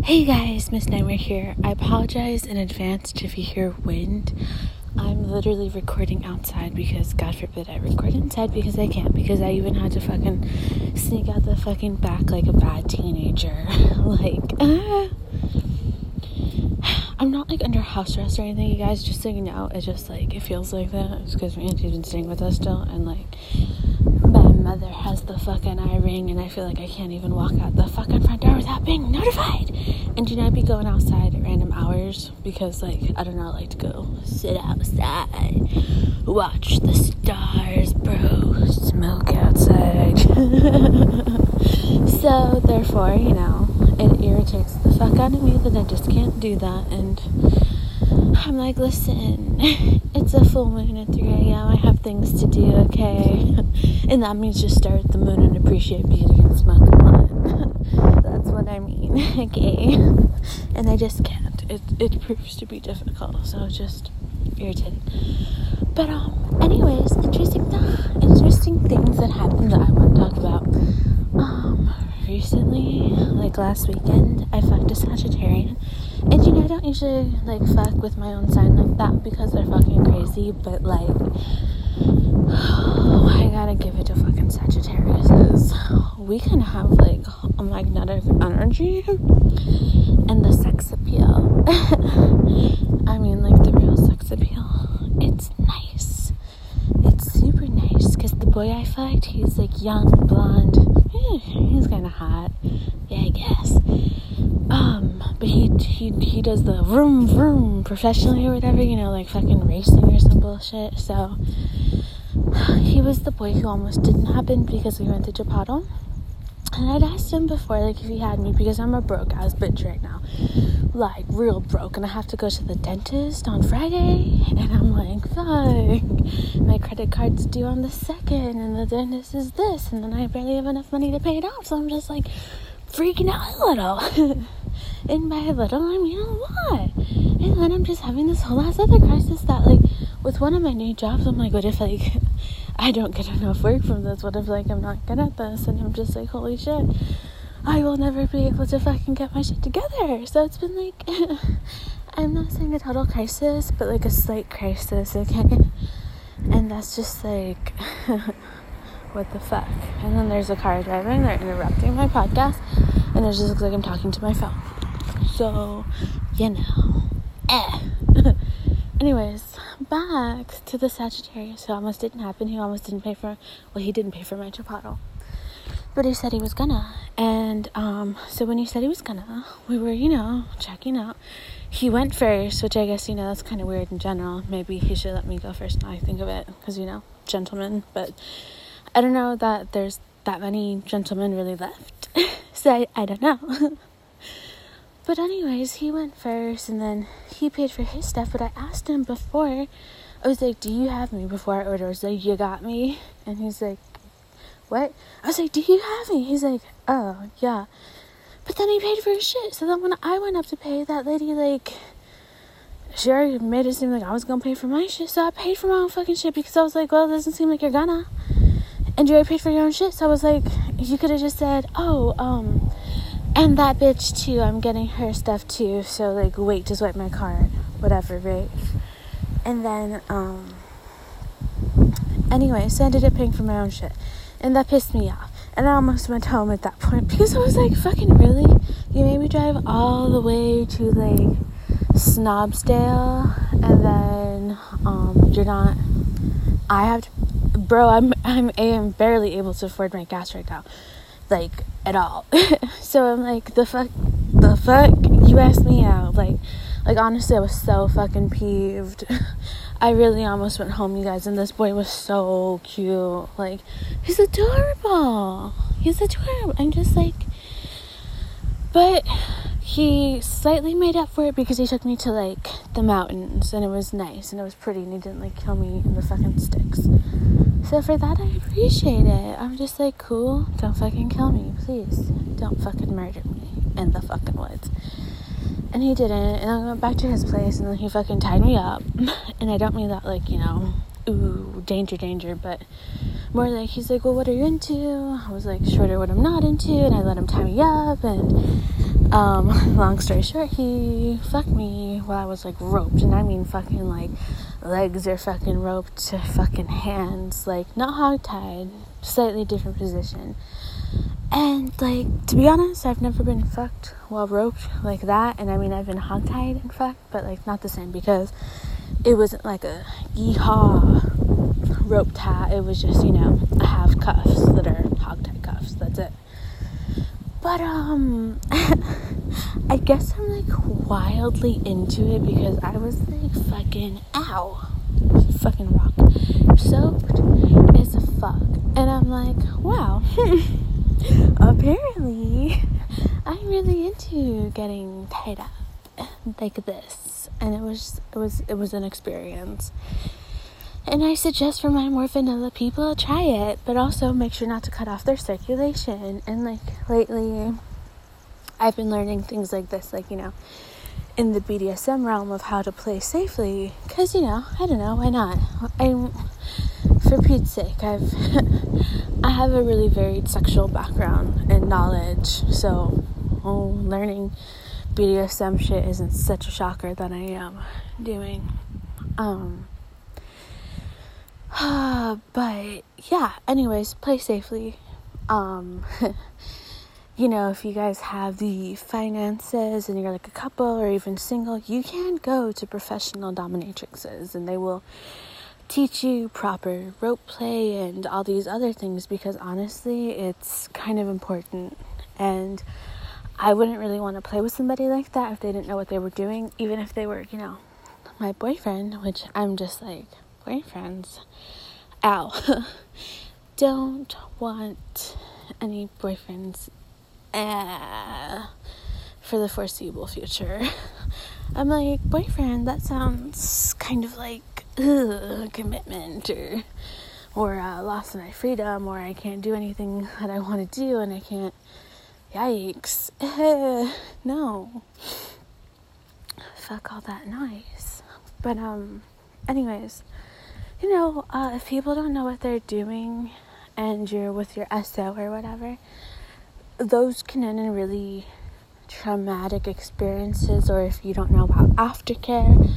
Hey guys, Miss Nightmare here. I apologize in advance if you hear wind. I'm literally recording outside because God forbid I record inside because I can't, because I even had to fucking sneak out the fucking back like a bad teenager. I'm not like under house arrest or anything, you guys, just so you know. It's just like, it feels like that. It's because my auntie's been staying with us still, and like, my mother has the fucking eye ring, and I feel like I can't even walk out the fucking front door without being notified. And I'd be going outside at random hours because, like, I don't know, I like to go sit outside, watch the stars, bro, smoke outside. So, therefore, you know, it irritates the fuck out of me that I just can't do that. And I'm like, listen, it's a full moon at 3 a.m. I have things to do, okay? And that means just stare at the moon and appreciate beauty and smoke a lot. That's what I mean, okay? And I just can't. It proves to be difficult, so it's just irritating. But anyways, interesting things that happened that I want to talk about. Recently, like last weekend, I fucked a Sagittarian. And you know, I don't usually like fuck with my own sign like that because they're fucking crazy, but like, I gotta give it to fucking Sagittariuses. We can have like a magnetic energy and the sex appeal. I mean, like the real sex appeal. It's nice. It's super nice because the boy I fucked, he's like young, blonde. He's kind of hot. Yeah, I guess. But he does the vroom vroom professionally or whatever, you know, like fucking racing or some bullshit. So he was the boy who almost didn't happen because we went to Chapadal. And I'd asked him before, like, if he had me, because I'm a broke ass bitch right now, like real broke, and I have to go to the dentist on Friday, and I'm like, fuck, my credit card's due on the 2nd, and the dentist is this, and then I barely have enough money to pay it off, so I'm just like freaking out a little. And by a little, I mean a lot. And then I'm just having this whole ass other crisis that, like, with one of my new jobs, I'm like, what if, like, I don't get enough work from this? What if, like, I'm not good at this? And I'm just like, holy shit, I will never be able to fucking get my shit together. So it's been, like, I'm not saying a total crisis, but, like, a slight crisis, okay? And that's just, like, what the fuck? And then there's a car driving, they're interrupting my podcast, and it just looks like I'm talking to my phone. So, you know, Anyways, back to the Sagittarius who almost didn't happen. He almost didn't pay for, well, he didn't pay for my Chapadal, but he said he was gonna. And so when he said he was gonna, we were, you know, checking out. He went first, which I guess, you know, that's kind of weird in general. Maybe he should let me go first now I think of it, because, you know, gentlemen. But I don't know that there's that many gentlemen really left. So I don't know. But anyways, he went first, and then he paid for his stuff, but I asked him before, I was like, do you have me, before I ordered? I was like, you got me? And he's like, what? I was like, do you have me? He's like, oh, yeah. But then he paid for his shit, so then when I went up to pay, that lady, like, she already made it seem like I was gonna pay for my shit, so I paid for my own fucking shit, because I was like, well, it doesn't seem like you're gonna. And you already paid for your own shit, so I was like, you could have just said, oh, and that bitch, too, I'm getting her stuff, too, so, like, wait to swipe my card, whatever, right? And then, anyway, so I ended up paying for my own shit, and that pissed me off, and I almost went home at that point, because I was like, fucking really? You made me drive all the way to, like, Snobsdale, and then, you're not, I have to, bro, I am barely able to afford my gas right now. Like, at all. So I'm like, the fuck, you asked me out. Like honestly, I was so fucking peeved. I really almost went home, you guys, and this boy was so cute. Like, he's adorable. I'm just like, but he slightly made up for it because he took me to, like, the mountains, and it was nice, and it was pretty, and he didn't, like, kill me in the fucking sticks. So for that, I appreciate it. I'm just like, cool, don't fucking kill me, please. Don't fucking murder me in the fucking woods. And he didn't, and I went back to his place, and then he fucking tied me up. And I don't mean that, like, you know, ooh, danger, but more like, he's like, well, what are you into? I was like, shorter what I'm not into, and I let him tie me up, and Long story short, he fucked me while I was like roped, and I mean fucking like legs are fucking roped to fucking hands, like not hogtied, slightly different position. And like, to be honest, I've never been fucked while roped like that. And I mean, I've been hogtied and fucked, but like not the same, because it wasn't like a yeehaw rope tie. It was just, I have cuffs that are hogtie cuffs. That's it. But I guess I'm like wildly into it because I was like fucking fucking rock soaked as a fuck, and I'm like, wow. Apparently I'm really into getting tied up like this, and it was an experience. And I suggest for my more vanilla people, try it, but also make sure not to cut off their circulation. And like lately I've been learning things like this, like, in the BDSM realm of how to play safely, because I don't know, why not? For Pete's sake, I have a really varied sexual background and knowledge, so learning BDSM shit isn't such a shocker that I am doing. But yeah, anyways, play safely. If you guys have the finances and you're like a couple or even single, you can go to professional dominatrixes, and they will teach you proper rope play and all these other things, because honestly, it's kind of important. And I wouldn't really want to play with somebody like that if they didn't know what they were doing, even if they were, my boyfriend, which I'm just like, boyfriends, ow. Don't want any boyfriends for the foreseeable future. I'm like, boyfriend, that sounds kind of like commitment, or loss of my freedom, or I can't do anything that I want to do, and I can't. Yikes. No. Fuck all that noise. But anyways, if people don't know what they're doing and you're with your SO or whatever, those can end in really traumatic experiences. Or if you don't know about aftercare,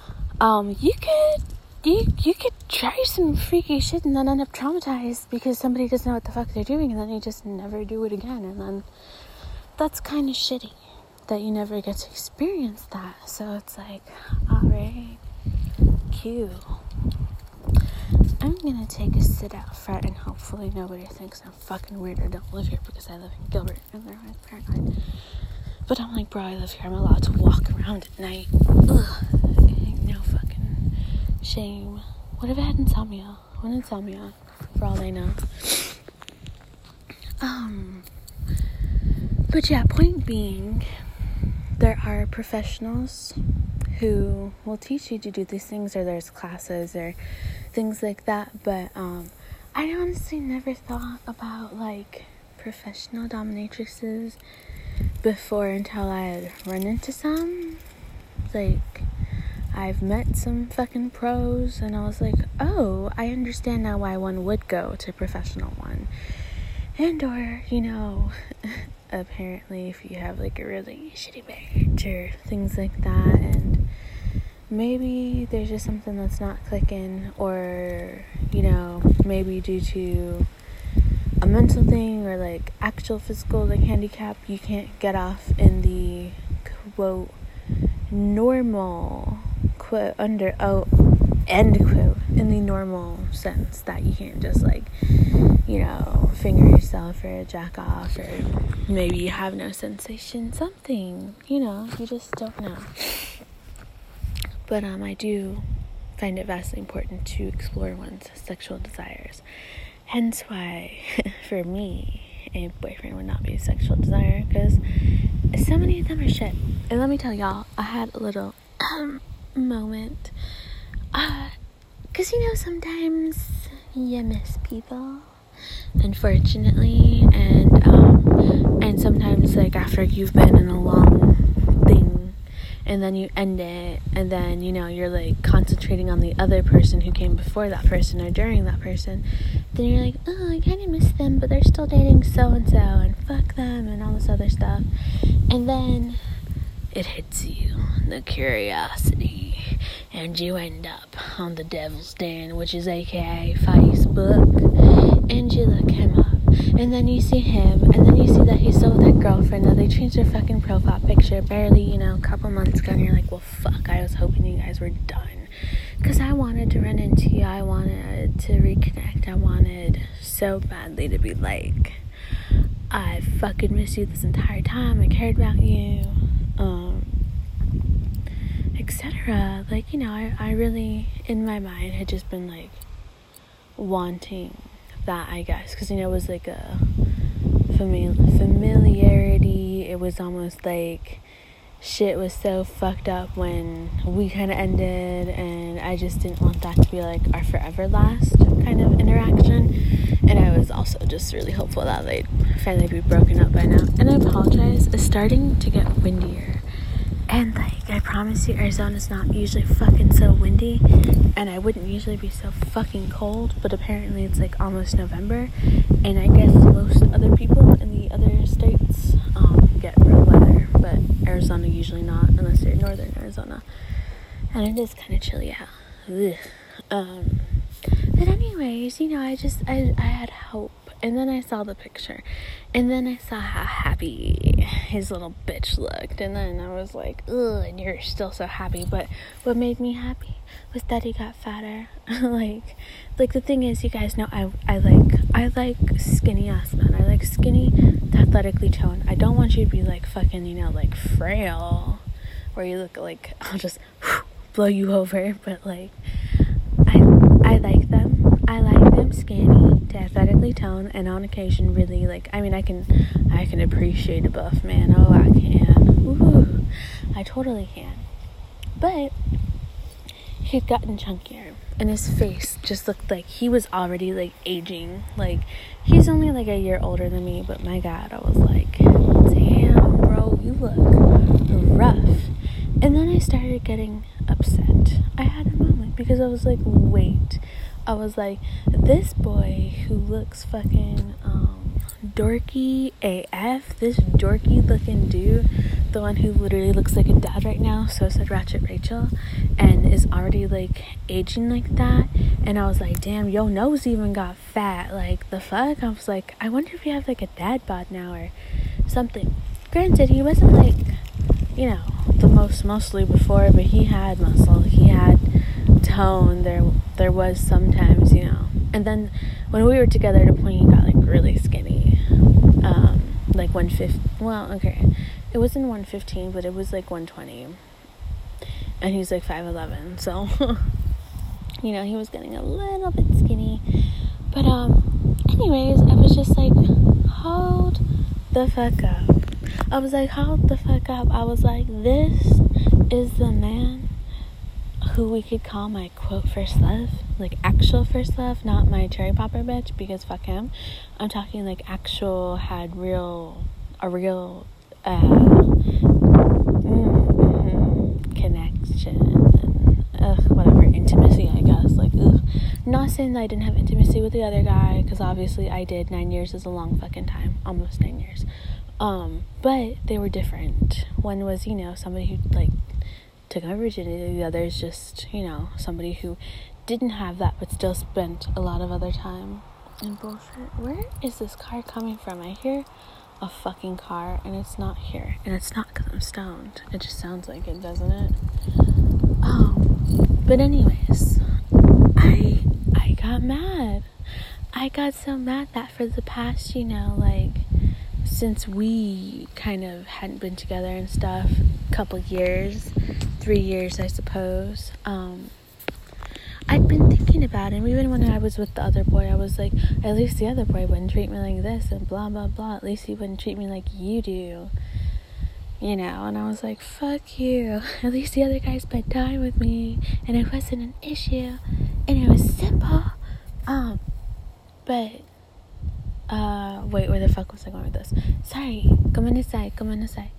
you could try some freaky shit and then end up traumatized because somebody doesn't know what the fuck they're doing, and then you just never do it again, and then that's kind of shitty that you never get to experience that. So it's like, alright, cute. I'm gonna take a sit out front, and hopefully nobody thinks I'm fucking weird or don't live here because I live in Gilbert and they're paranoid. But I'm like, bro, I live here. I'm allowed to walk around at night. Ugh. No fucking shame. What if I had insomnia? I want insomnia, for all I know. But yeah, point being, there are professionals who will teach you to do these things, or there's classes or things like that. But I honestly never thought about like professional dominatrixes before until I had run into some. Like, I've met some fucking pros, and I was like, oh, I understand now why one would go to a professional one. And or, apparently if you have like a really shitty marriage or things like that, and maybe there's just something that's not clicking, or, maybe due to a mental thing or like actual physical like handicap, you can't get off in the quote normal quote end quote in the normal sense, that you can't just like finger yourself or jack off, or maybe you have no sensation, something, you just don't know. But I do find it vastly important to explore one's sexual desires, hence why for me a boyfriend would not be a sexual desire, because so many of them are shit. And let me tell y'all, I had a little moment, because sometimes you miss people, unfortunately, and sometimes like after you've been in a long thing and then you end it, and then you're like concentrating on the other person who came before that person or during that person, then you're like, oh, I kind of miss them, but they're still dating so-and-so, and fuck them, and all this other stuff. And then it hits you, the curiosity, and you end up on the Devil's Den, which is aka Facebook, and you look him up, and then you see him, and then you see that he's still with that girlfriend, that they changed their fucking profile picture barely, a couple months ago, and you're like, well, fuck, I was hoping you guys were done, because I wanted to run into you, I wanted to reconnect, I wanted so badly to be like, I fucking missed you this entire time, I cared about you, etc. I really, in my mind, had just been like wanting that, I guess, because it was like a familiarity. It was almost like shit was so fucked up when we kind of ended, and I just didn't want that to be like our forever last kind of interaction. And I was also just really hopeful that they'd finally be broken up by now. And I apologize, it's starting to get windier. And I promise you, Arizona's not usually fucking so windy, and I wouldn't usually be so fucking cold, but apparently it's like almost November, and I guess most other people in the other states get real weather, but Arizona usually not, unless you're in northern Arizona, and it is kind of chilly out. But anyways, I had hope. And then I saw the picture, and then I saw how happy his little bitch looked, and then I was like, ugh, and you're still so happy. But what made me happy was that he got fatter. like the thing is, you guys know I like skinny ass men. I like skinny, athletically toned. I don't want you to be like fucking, like frail, where you look like I'll just blow you over. But like, I like them. I like them skinny to athletically toned, and on occasion really I can appreciate a buff man. Oh, I can. Ooh, I totally can. But he'd gotten chunkier, and his face just looked like he was already like aging. Like, he's only like a year older than me, but my God, I was like, damn, bro, you look rough. And then I started getting upset. I had a moment because I was like, wait. I was like, this boy who looks fucking dorky AF, this dorky looking dude, the one who literally looks like a dad right now, so said Ratchet Rachel, and is already like aging like that. And I was like, damn, your nose even got fat. Like, the fuck? I was like, I wonder if you have like a dad bod now or something. Granted, he wasn't like, the most muscly before, but he had muscle, he had tone. There was sometimes, and then when we were together at a point, he got like really skinny, like 150. Well, okay, it wasn't 115, but it was like 120, and he's like 5'11", so he was getting a little bit skinny. But anyways, I was just like, hold the fuck up. I was like, hold the fuck up. I was like, this is the man who we could call my quote first love, like actual first love, not my cherry popper bitch, because fuck him. I'm talking like actual, had a real connection and whatever, intimacy, I guess. Like, not saying that I didn't have intimacy with the other guy, because obviously I did. 9 years is a long fucking time, almost 9 years. But they were different. One was, somebody who like took my virginity. The other is just, somebody who didn't have that but still spent a lot of other time in bullshit. Where is this car coming from? I hear a fucking car, and it's not here. And it's not because I'm stoned. It just sounds like it, doesn't it? But anyways, I got mad. I got so mad that for the past, since we kind of hadn't been together and stuff, couple years, 3 years, I suppose, I'd been thinking about him. Even when I was with the other boy, I was like, at least the other boy wouldn't treat me like this, and blah, blah, blah. At least he wouldn't treat me like you do, and I was like, fuck you. At least the other guy spent time with me, and it wasn't an issue, and it was simple. But, wait, where the fuck was I going with this? Sorry, come on aside.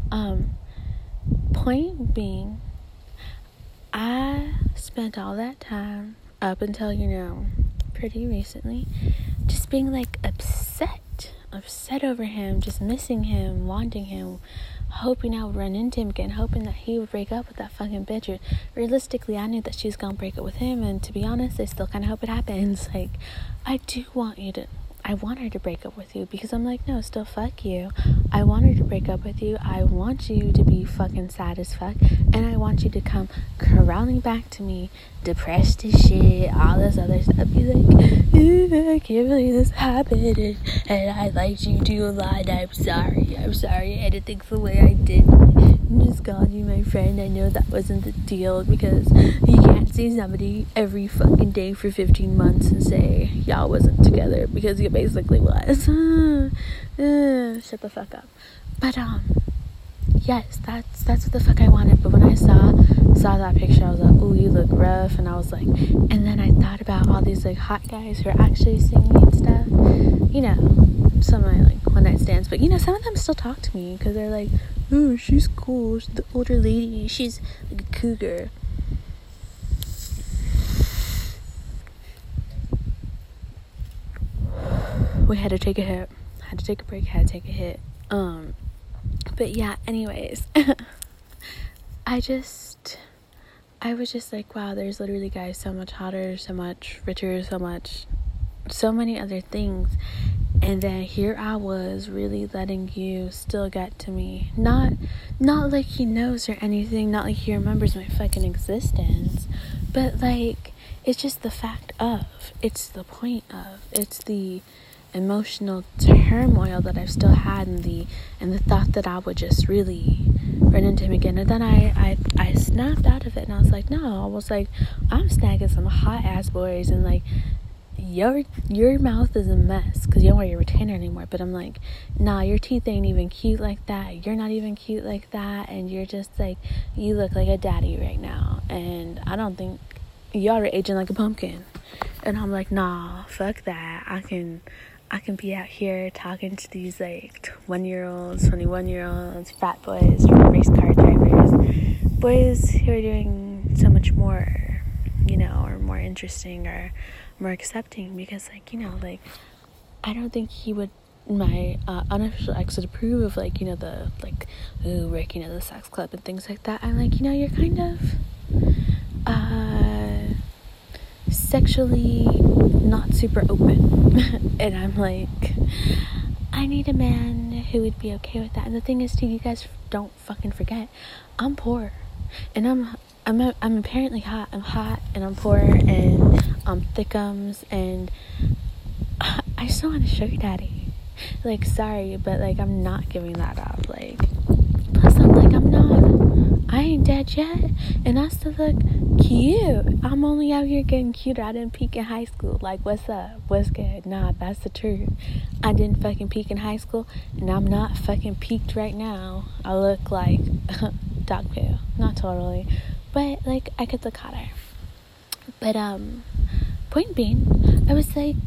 Point being, I spent all that time up until, pretty recently, just being like upset over him, just missing him, wanting him, hoping I would run into him again, hoping that he would break up with that fucking bitch. Or realistically, I knew that she was gonna break up with him, and to be honest, I still kind of hope it happens. Like, I want her to break up with you, because I'm like, no, still fuck you. I want her to break up with you. I want you to be fucking sad as fuck, and I want you to come crawling back to me, depressed as shit, all this other stuff. Be like, I can't believe this happened, and I liked you too a lot. I'm sorry. I had to think the way I did. I just called you my friend. I know that wasn't the deal, because you can't see somebody every fucking day for 15 months and say y'all wasn't together, because you basically was. Shut the fuck up. But yes, that's what the fuck I wanted. But when I saw that picture, I was like, ooh, you look rough. And I was like, and then I thought about all these like hot guys who are actually seeing me and stuff, you know, some of my like one night stands. But you know, some of them still talk to me, because they're like, oh, she's cool, she's the older lady, she's like a cougar. We had to take a hit. Had to take a break. Had to take a hit. But yeah. Anyways, I was just like, wow. There's literally guys so much hotter, so much richer, so many other things, and then here I was really letting you still get to me. Not like he knows or anything. Not like he remembers my fucking existence. But like, it's just the fact of. It's the point of. It's the emotional turmoil that I've still had, and the thought that I would just really run into him again. And then I snapped out of it, and I was like, no. I was like, I'm snagging some hot ass boys, and like, your mouth is a mess because you don't wear your retainer anymore. But I'm like, nah, your teeth ain't even cute like that. You're not even cute like that, and you're just like, you look like a daddy right now, and I don't think y'all are aging like a pumpkin. And I'm like, nah, fuck that. I can be out here talking to these like 21-year-olds, 21-year-olds, frat boys, race car drivers, boys who are doing so much more, you know, or more interesting or more accepting, because like, you know, like, I don't think my unofficial ex would approve of like, you know, the like, ooh, working at the sex club and things like that. I'm like, you know, you're kind of sexually not super open. And I'm like, I need a man who would be okay with that. And the thing is too, you guys don't fucking forget, I'm poor, and I'm apparently hot. I'm hot, and I'm poor, and I'm thickums, and I still want a sugar daddy. Like, sorry, but like, I'm not giving that up. Like, plus I'm like, I ain't dead yet, and I still look cute. I'm only out here getting cuter. I didn't peak in high school. Like, what's up? What's good? Nah, that's the truth. I didn't fucking peak in high school, and I'm not fucking peaked right now. I look like dog poo. Not totally, but like, I could look hotter. But point being, I was like,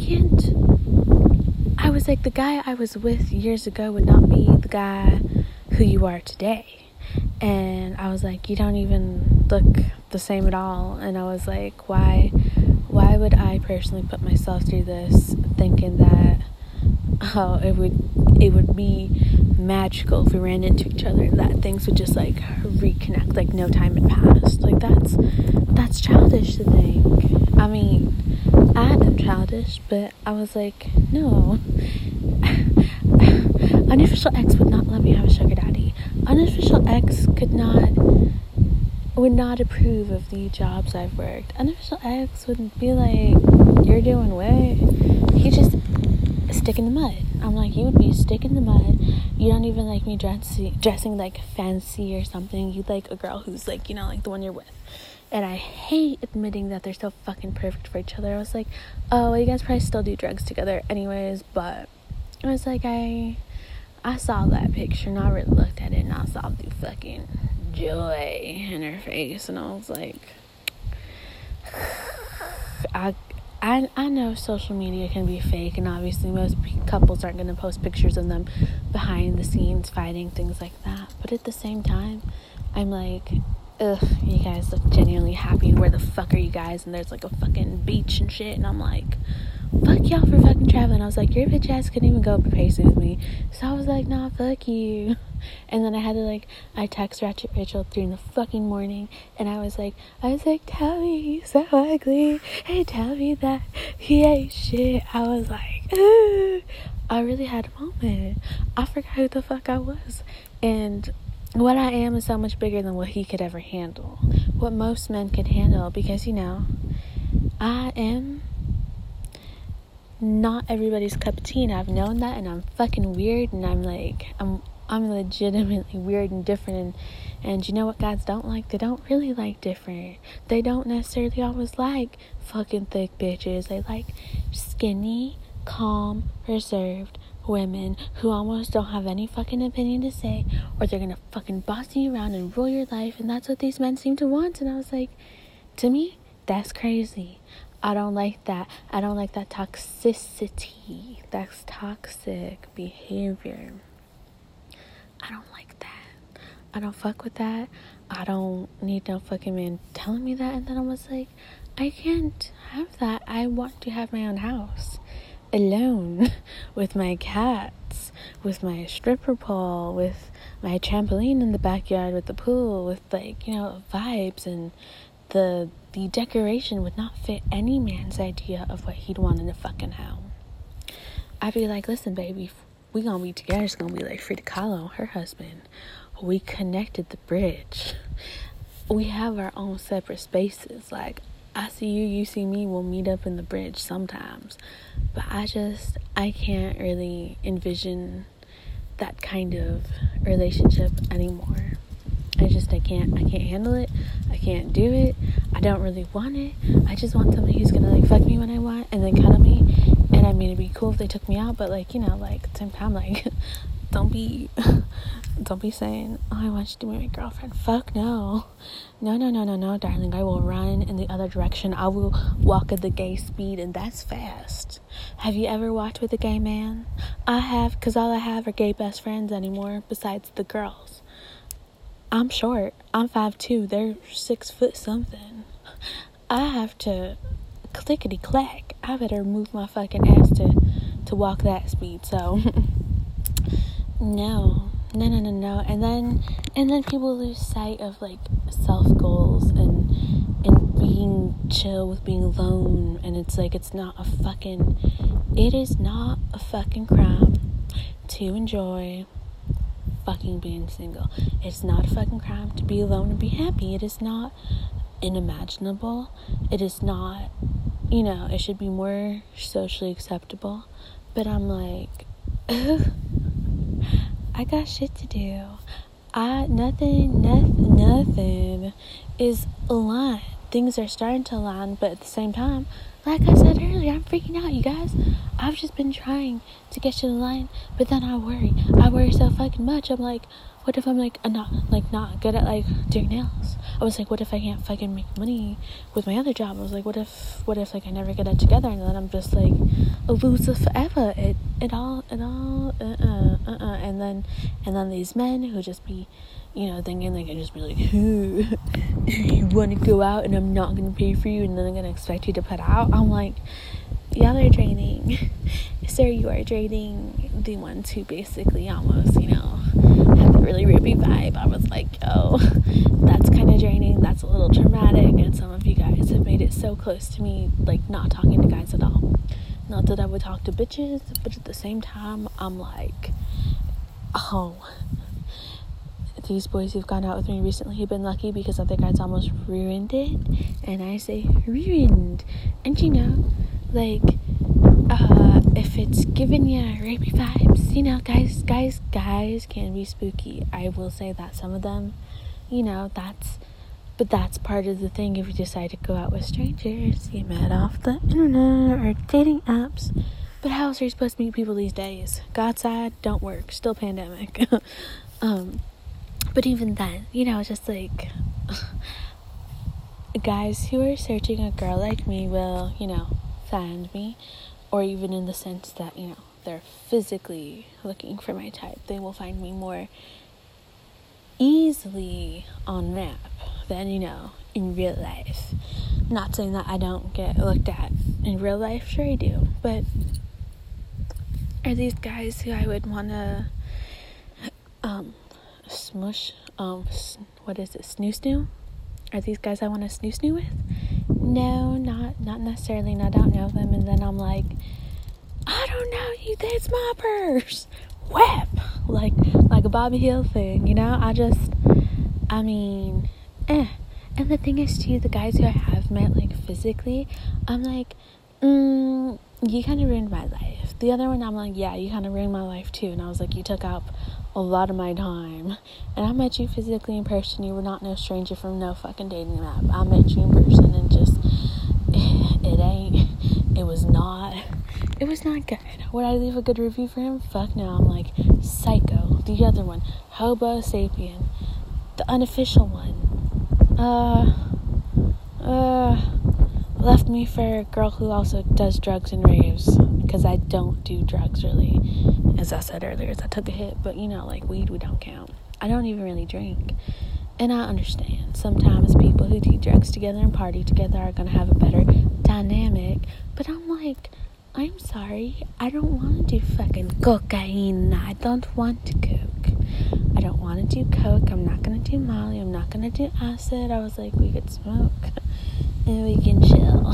the guy I was with years ago would not be the guy who you are today. And I was like, you don't even look the same at all. And I was like, why would I personally put myself through this, thinking that it would be magical if we ran into each other, and that things would just like reconnect like no time had passed. Like, that's childish to think. I mean, I am childish, but I was like, no. Unofficial ex would not let me have a sugar daddy. Unofficial ex would not approve of the jobs I've worked. Unofficial ex would be like, you're doing what? He just stick in the mud. I'm like, you would be a stick in the mud. You don't even like me dressing like fancy or something. You'd like a girl who's like, you know, like the one you're with. And I hate admitting that they're so fucking perfect for each other. I was like, oh, well, you guys probably still do drugs together anyways. But I was like, I saw that picture, and I really looked at it, and I saw the fucking joy in her face, and I was like, I know social media can be fake, and obviously most couples aren't going to post pictures of them behind the scenes fighting, things like that. But at the same time, I'm like, ugh, you guys look genuinely happy. Where the fuck are you guys? And there's like a fucking beach and shit. And I'm like, fuck y'all for fucking traveling. I was like, your bitch ass couldn't even go up to Pacey with me. So I was like, nah, fuck you. And then I text Ratchet Rachel 3 in the fucking morning. And I was like, tell me he's so ugly. Hey, tell me that he ain't shit. I was like, ugh. I really had a moment. I forgot who the fuck I was. And what I am is so much bigger than what he could ever handle. What most men could handle. Because, I am not everybody's cup of tea, and I've known that, and I'm fucking weird, and I'm legitimately weird and different, and you know what guys don't like? They don't really like different. They don't necessarily always like fucking thick bitches. They like skinny, calm, reserved women who almost don't have any fucking opinion to say, or they're gonna fucking boss you around and rule your life, and that's what these men seem to want. And I was like, to me, that's crazy. I don't like that. I don't like that toxicity. That's toxic behavior. I don't like that. I don't fuck with that. I don't need no fucking man telling me that. And then I was like, I can't have that. I want to have my own house. Alone. With my cats. With my stripper pole. With my trampoline in the backyard. With the pool. With vibes. And the decoration would not fit any man's idea of what he'd want in a fucking home. I'd be like, listen, baby, we gonna be together. It's gonna be like Frida Kahlo, her husband. We connected the bridge. We have our own separate spaces. Like, I see you, you see me. We'll meet up in the bridge sometimes. But I can't really envision that kind of relationship anymore. I can't handle it. I can't do it. I don't really want it. I just want somebody who's gonna fuck me when I want and then cuddle me. And I mean, it'd be cool if they took me out, but at the same time, don't be saying, oh, I want you to be my girlfriend. Fuck no, darling. I will run in the other direction. I will walk at the gay speed, and that's fast. Have you ever walked with a gay man? I have, because all I have are gay best friends anymore besides the girls. I'm short. I'm 5'2". They're 6 foot something. I have to clickety clack. I better move my fucking ass to walk that speed. So no. And then people lose sight of self goals and being chill with being alone. And it is not a fucking crime to enjoy fucking being single. It's not a fucking crime to be alone and be happy. It is not unimaginable. It is not, it should be more socially acceptable. But I'm like, I got shit to do. Nothing is aligned. Things are starting to align, but at the same time, like I said earlier, I'm freaking out, you guys. I've just been trying to get to the line, but then I worry. I worry so fucking much. I'm like, what if I'm not good at doing nails? I was like, what if I can't fucking make money with my other job? I was like, what if I never get it together, and then I'm just a loser forever? And then these men who just be, thinking they can just be like, you want to go out and I'm not gonna pay for you, and then I'm gonna expect you to put out. I'm like, y'all are draining. Sir, you are draining the ones who basically almost, had the really rippy vibe. I was like, yo, that's kind of draining. That's a little traumatic. And some of you guys have made it so close to me, not talking to guys at all. Not that I would talk to bitches, but at the same time, I'm like, oh, these boys who've gone out with me recently have been lucky because other guys almost ruined it. And I say ruined. And if it's giving you rapey vibes, guys can be spooky. I will say that some of them, that's part of the thing. If you decide to go out with strangers you met off the internet or dating apps. But how else are you supposed to meet people these days? Go outside, don't work, still pandemic. But even then, it's just guys who are searching a girl like me will, find me. Or even in the sense that, they're physically looking for my type. They will find me more easily on Map. than, in real life. Not saying that I don't get looked at in real life. Sure I do. But are these guys who I would want to smush, snoo? Are these guys I want to snoo with? No, not necessarily, and I don't know them, and then I'm like, I don't know you, that's my purse. Whap! Like a Bobby Hill thing, And the thing is, too, the guys who I have met, like, physically, I'm like, you kind of ruined my life. The other one, I'm like, yeah, you kind of ruined my life, too. And I was like, you took up a lot of my time. And I met you physically in person. You were not no stranger from no fucking dating app. I met you in person, and just, it was not good. Would I leave a good review for him? Fuck no. I'm like, Psycho. The other one, Hobo Sapien. The unofficial one. Left me for a girl who also does drugs and raves, because I don't do drugs, really. As I said earlier, I took a hit, but like weed, we don't count. I don't even really drink, and I understand sometimes people who do drugs together and party together are gonna have a better dynamic, but I'm like, I'm sorry, I don't want to do fucking cocaine. I don't want to coke. I don't want to do coke. I'm not gonna do Molly. I'm not gonna do acid. I was like, we could smoke and we can chill.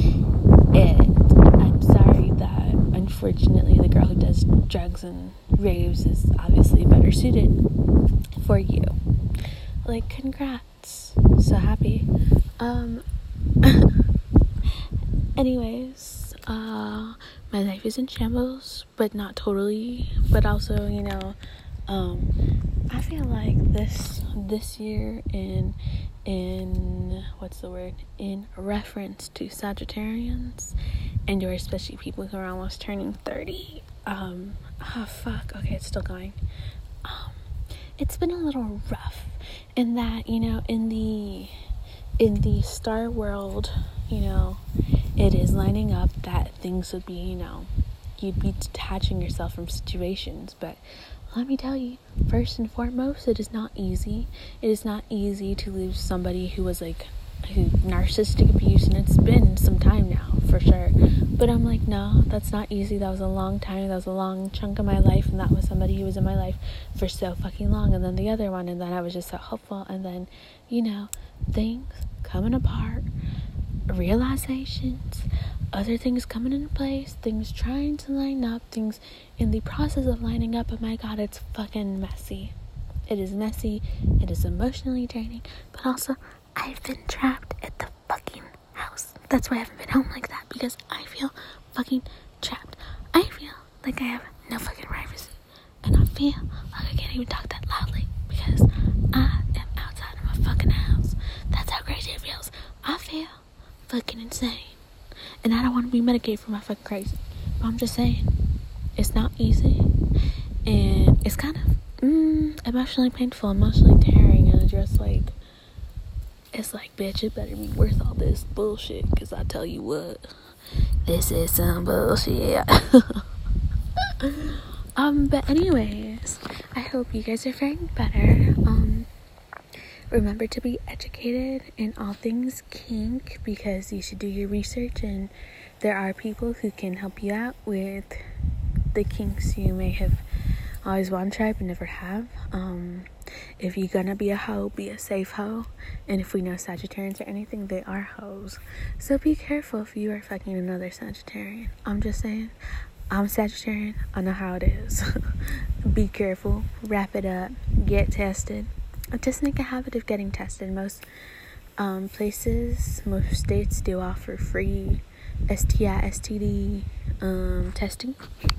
And I'm sorry that, unfortunately, the girl who does drugs and raves is obviously better suited for you. Like, congrats. So happy. Anyways, my life is in shambles, but not totally. But also, I feel like this year in reference to Sagittarians, and or especially people who are almost turning 30. Okay, it's still going. It's been a little rough in that, in the star world, it is lining up that things would be, you'd be detaching yourself from situations, but let me tell you, first and foremost, it is not easy. It is not easy to lose somebody who narcissistic abuse, and it's been some time now, for sure. But I'm like, no, that's not easy. That was a long time. That was a long chunk of my life, and that was somebody who was in my life for so fucking long. And then the other one, and then I was just so hopeful, and then, things coming apart, realizations, other things coming into place, things trying to line up, things in the process of lining up. Oh my god, it's fucking messy. It is messy. It is emotionally draining. But also, I've been trapped at the fucking house. That's why I haven't been home like that, because I feel fucking trapped. I feel like I have no fucking privacy. And I feel like I can't even talk that loudly, because I am outside of my fucking house. That's how crazy it feels. I feel fucking insane. And I don't want to be medicated for my fucking crazy. But I'm just saying, it's not easy. And it's kind of emotionally painful, emotionally tearing. And it's just like, bitch, it better be worth all this bullshit. Because I tell you what, this is some bullshit. But anyways, I hope you guys are faring better. Remember to be educated in all things kink, because you should do your research, and there are people who can help you out with the kinks you may have always wanted to try but never have. If you're gonna be a hoe, be a safe hoe. And if we know Sagittarians or anything, they are hoes. So be careful if you are fucking another Sagittarian. I'm just saying, I'm Sagittarian, I know how it is. Be careful, wrap it up, get tested. Just make a habit of getting tested. Most most states do offer free STI, STD testing.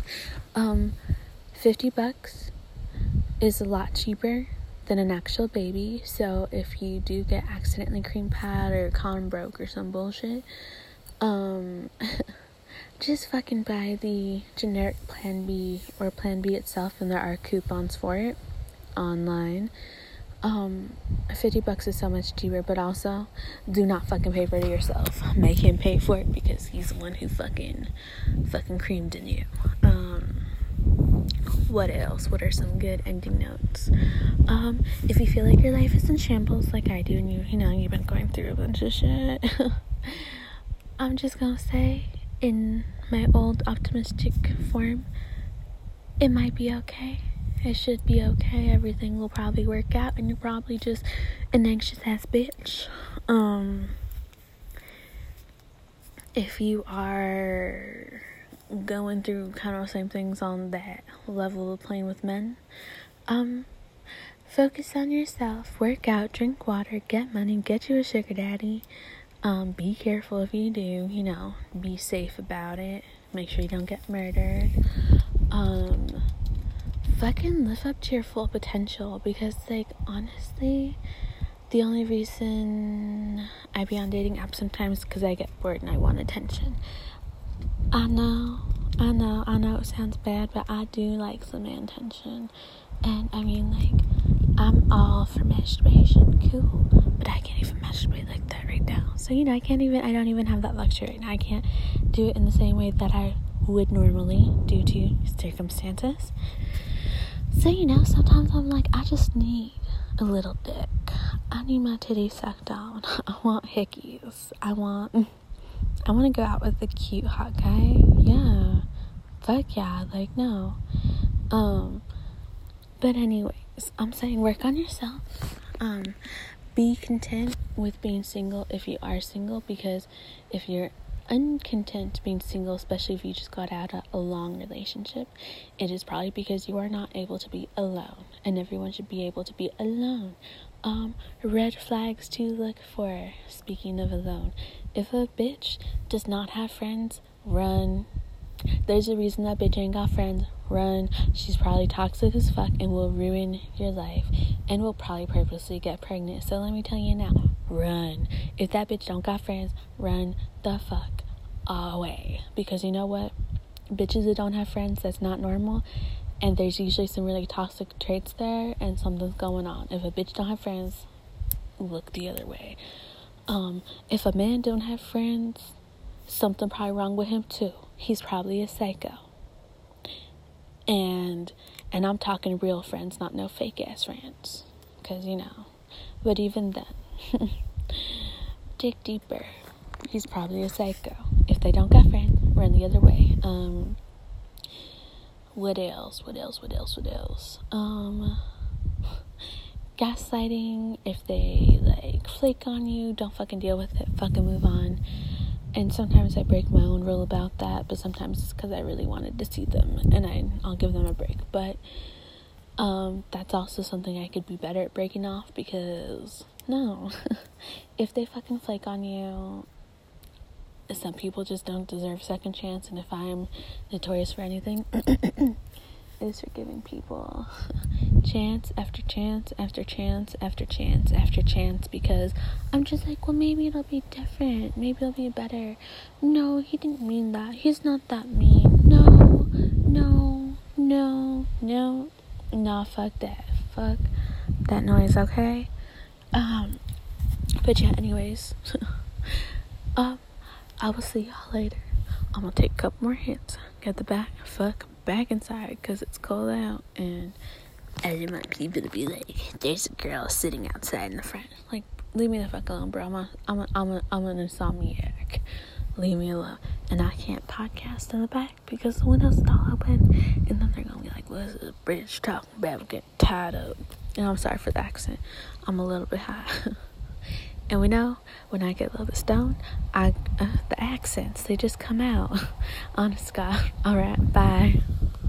$50 is a lot cheaper than an actual baby. So if you do get accidentally cream pad or condom broke or some bullshit, just fucking buy the generic Plan B or Plan B itself, and there are coupons for it online. $50 is so much cheaper, but also do not fucking pay for it yourself. Make him pay for it, because he's the one who fucking creamed in you. what else? What are some good ending notes? If you feel like your life is in shambles like I do, and you've been going through a bunch of shit, I'm just gonna say, in my old optimistic form, it might be okay. It should be okay. Everything will probably work out, and you're probably just an anxious ass bitch. If you are going through kind of the same things on that level of playing with men, focus on yourself, work out, drink water, get money, get you a sugar daddy. Be careful if you do, be safe about it. Make sure you don't get murdered. Fucking live up to your full potential, because, honestly, the only reason I be on dating apps sometimes is because I get bored and I want attention. I know it sounds bad, but I do like some attention. And I'm all for masturbation, cool, but I can't even masturbate like that right now. So, I don't even have that luxury right now. I can't do it in the same way that I would normally due to circumstances. So, sometimes I'm like, I just need a little dick. I need my titties sucked on. I want hickeys. I want to go out with a cute hot guy. Yeah. Fuck yeah. No. But anyways, I'm saying work on yourself. Be content with being single if you are single, because if you're uncontent being single, especially if you just got out of a long relationship, it is probably because you are not able to be alone, and everyone should be able to be alone. Red flags to look for. Speaking of alone, if a bitch does not have friends, run. There's a reason that bitch ain't got friends. Run. She's probably toxic as fuck and will ruin your life, and will probably purposely get pregnant. So let me tell you now, run. If that bitch don't got friends, run the fuck away. Because you know what? Bitches that don't have friends, that's not normal, and there's usually some really toxic traits there, and something's going on. If a bitch don't have friends, look the other way. If a man don't have friends, something probably wrong with him too. He's probably a psycho. And I'm talking real friends, not no fake ass friends, because but even then, dig deeper. He's probably a psycho. If they don't got friends, run the other way. What else? Gaslighting. If they flake on you, don't fucking deal with it. Fucking move on. And sometimes I break my own rule about that, but sometimes it's because I really wanted to see them, and I'll give them a break. But that's also something I could be better at breaking off, because no, if they fucking flake on you, some people just don't deserve second chance. And if I'm notorious for anything, is for giving people chance after chance after chance after chance after chance, because I'm just like, well, maybe it'll be different, maybe it'll be better. No, he didn't mean that. He's not that mean. No, fuck that noise, okay? But yeah, anyways, I will see y'all later. I'm gonna take a couple more hits, get the back inside, because it's cold out, and I don't want people to be like, there's a girl sitting outside in the front. Like, leave me the fuck alone, bro. I'm an insomniac. Leave me alone. And I can't podcast in the back because the windows are all open, and then they're gonna be like, what is this bitch talking about? I'm getting tied up. And I'm sorry for the accent. I'm a little bit high. And we know when I get a little bit stoned, the accents, they just come out. Honest God. Alright, bye.